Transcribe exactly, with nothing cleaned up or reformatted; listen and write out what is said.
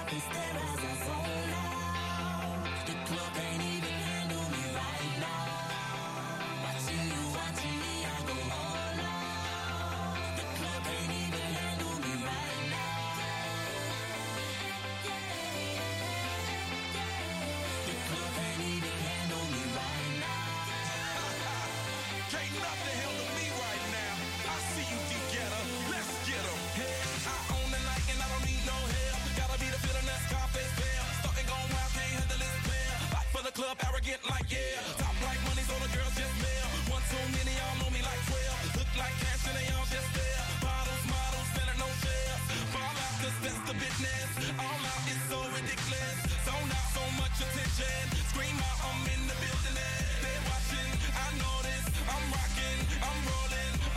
They stare as I fall out. The club can't even handle me right now. Watching you, watching me, I go all out. The club can't even handle me right now. The club can't even handle me right now. Can't nothing handle me right now. I see you, D-Getter. Let's get 'em. Hey, I own the night and I don't need no help. Gotta be the feeling that's Scarface pale. Starting going wild, can't handle this pair. Fight for the club, arrogant like yeah.